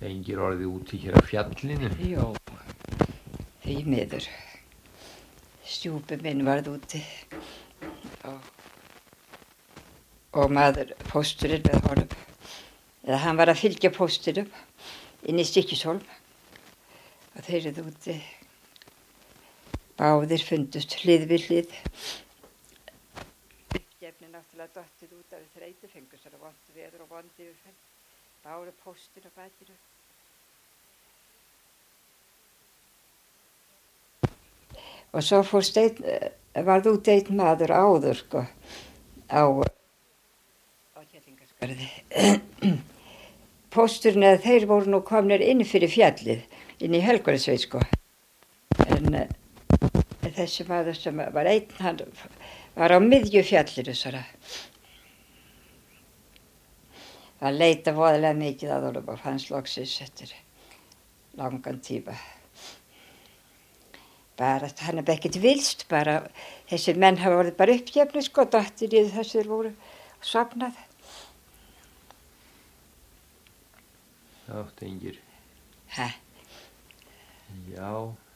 Engir orðið úti hér á fjallinu? Jó, því miður. Stjúpi minn varð úti og maður, pósturinn með honum, eða hann var að fylgja póstinum inn í Stykkishólm og þeir eru úti. Báðir fundust hlið við hlið. Uppgefni náttúrulega dottið út af þreytu, fengur svona vont veður og vond yfirferð. Báru póstinn á bakinu. Og svo varð út einn maður áður, sko, á Kerlingarskarði. Pósturinn eða þeir voru nú komnir inn fyrir fjallið, inn í Helganesveit, sko. En þessi maður sem var einn, hann var á miðju fjallinu, svona. Það leita voðalega mikið að honum og fannst loksins eftir langan tíma. Bara, hann ekkert vilst, bara, þessir menn hafa orðið bara uppgefnir, sko, dottir í þessir voru sofnað. Það átti engir. Hæ? Já.